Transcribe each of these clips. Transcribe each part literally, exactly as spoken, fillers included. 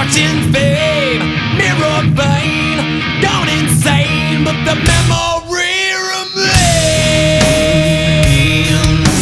Fortune, fame, mirror vein, gone insane, but the memory remains.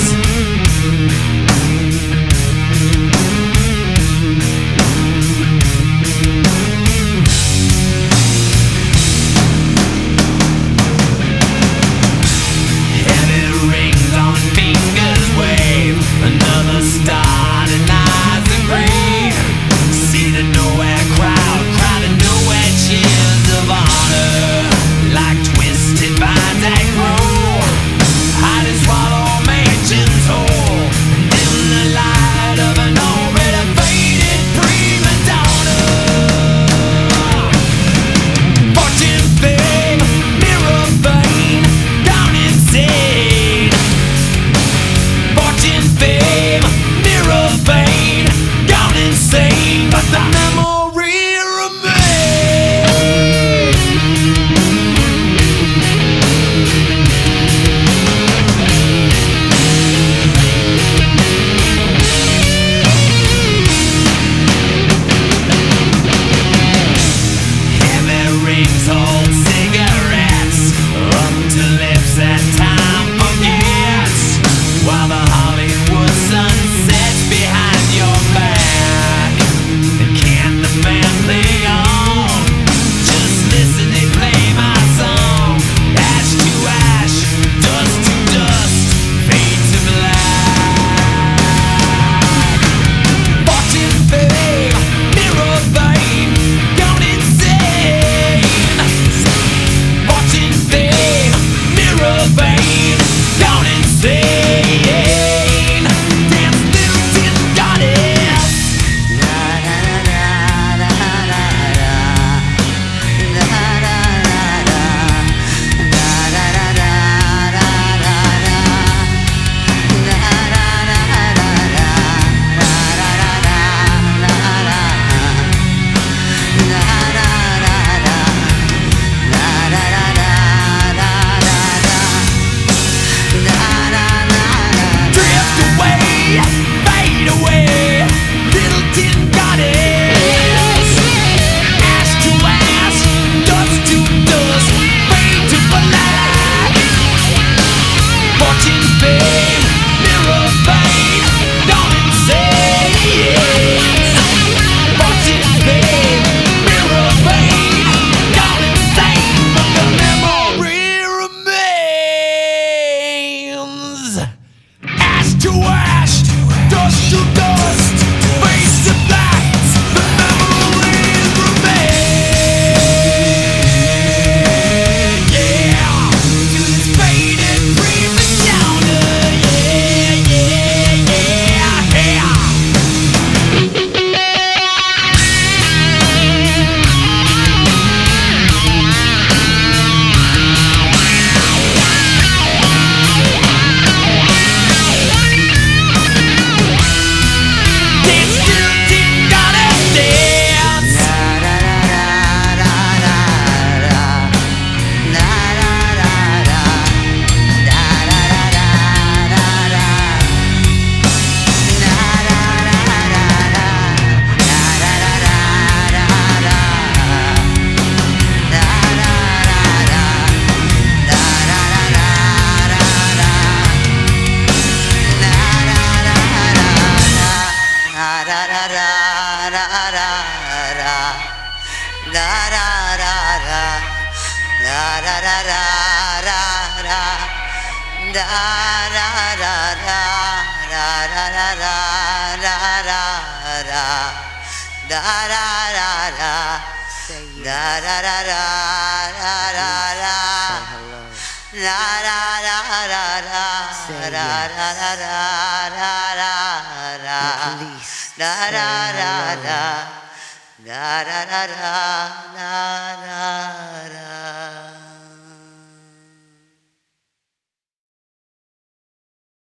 Heavy rings on fingers wave, another star denies the grave. See the nowhere crowd, crowd of nowhere cheers of honor, like twisted vines that grow, hide and swallow mansions whole, dim the light of an already faded prima donna. Fortune, fame, mirror vein, gone insane. Fortune, fame, mirror vein, gone insane, but the memory remains. Heavy rings hold cigarettes up to lips that time forgets, while the Hollywood sun sets behind your back. And can't the band play on? Just listen, they play my song. Ash to ash, dust to dust, fade to black. Fortune, fame, mirror vein, gone insane. Fortune, fame, mirror vein, gone insane. Dance, little tin goddess. Drift away, fade away, little tin goddess. Ash to ash, dust to dust, fade to black. Fortune, fame, mirror vein, gone insane. Fortune, fame, mirror vein, gone insane, but the memory remains. Ash to ash, dust to dust, face to black, the memories remain. Yeah, to this faded prima donna. Yeah, yeah, yeah, yeah. Dance, little tin goddess, dance. Da da da da da da da da.